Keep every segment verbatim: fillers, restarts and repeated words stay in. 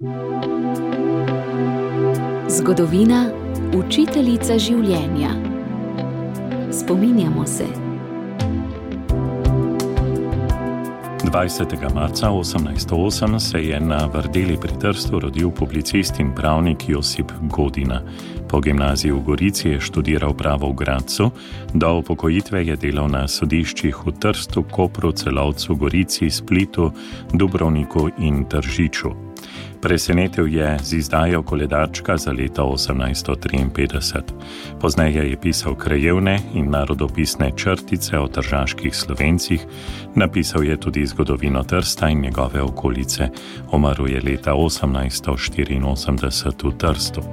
Zgodovina, učiteljica življenja. Spominjamo se. dvajsetega marca osemnajststo osem se je na Vrdeli pri Trstu rodil publicist in pravnik Josip Godina. Po gimnaziji v Gorici je študiral pravo v Gradcu, do upokojitve je delal na sodiščih v Trstu, Kopru, Celovcu, Gorici, Splitu, Dubrovniku in Tržiču. Presenetil je z izdajo koledarčka za leto osemnajststo triinpetdeset. Pozneje je pisal krajevne in narodopisne črtice o tržaških Slovencih, napisal je tudi zgodovino Trsta in njegove okolice. Umrl je leta osemnajststo štiriinosemdeset v Trstu.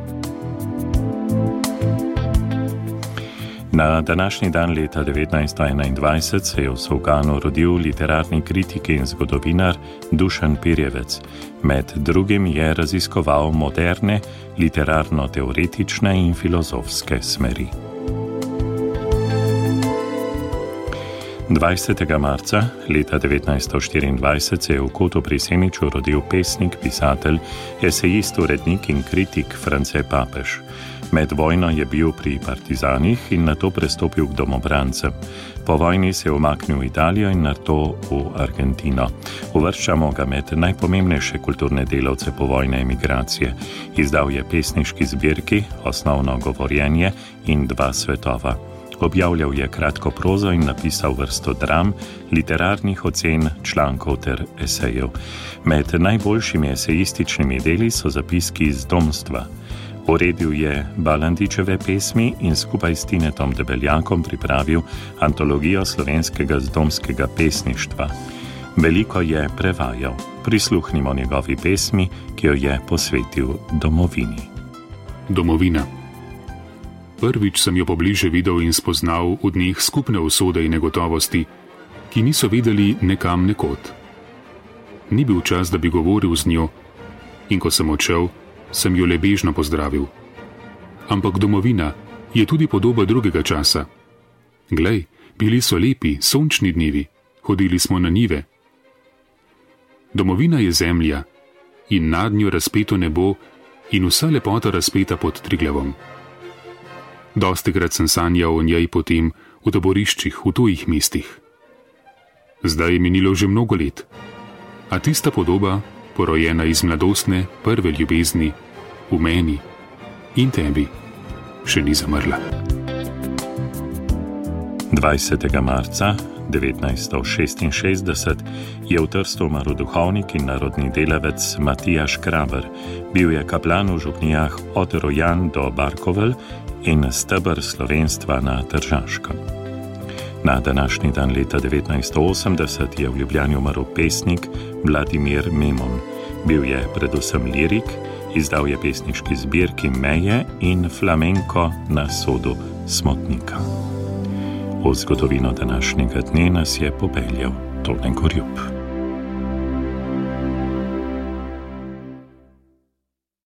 Na današnji dan leta devetnajststo enaindvajset se je v Solganu rodil literarni kritik in zgodovinar Dušan Pirjevec. Med drugim je raziskoval moderne, literarno-teoretične in filozofske smeri. dvajsetega marca leta devetnajststo štiriindvajset se je v Kotu pri Semiču rodil pesnik, pisatelj, esejist, urednik in kritik France Papež. Med vojno je bil pri partizanih in nato prestopil k domobrancem. Po vojni se je umaknil v Italijo in nato v Argentino. Uvrščamo ga med najpomembnejše kulturne delavce povojne emigracije. Izdal je pesniški zbirki, osnovno govorjenje in dva svetova. Objavljal je kratko prozo in napisal vrsto dram, literarnih ocen, člankov ter esejev. Med najboljšimi esejističnimi deli so zapiski iz domstva. Uredil je Balandičeve pesmi in skupaj s Tinetom Debeljakom pripravil antologijo slovenskega zdomskega pesništva. Veliko je prevajal. Prisluhnimo njegovi pesmi, ki jo je posvetil domovini. Domovina. Prvič sem jo pobliže videl in spoznal v dneh skupne usode in negotovosti, ki niso vedeli nekam nekod. Ni bil čas, da bi govoril z njo, in ko sem odšel, sem jo le bežno pozdravil. Ampak domovina je tudi podoba drugega časa. Glej, bili so lepi, sončni dnevi, hodili smo na njive. Domovina je zemlja in nad njo razpeto nebo in vsa lepota razpeta pod Triglavom. Dostikrat sem sanjal o njej potem v taboriščih, v tujih mestih. Zdaj je minilo že mnogo let, a tista podoba, porojena iz mladostne prve ljubezni, v meni in tebi, še ni zamrla. dvajsetega marca devetnajststo šestinšestdeset je v Trstu umrl duhovnik in narodni delavec Matija Škraber. Bil je kaplan v župnijah od Rojan do Barkovelj in steber slovenstva na Tržaškem. Na današnji dan leta devetnajststo osemdeset je v Ljubljani umrl pesnik Vladimir Memon. Bil je predvsem lirik, izdal je pesniški zbirki Meje in Flamenko na sodu Smotnika. V zgodovino današnjega dne nas je popeljal Tone Gorjup.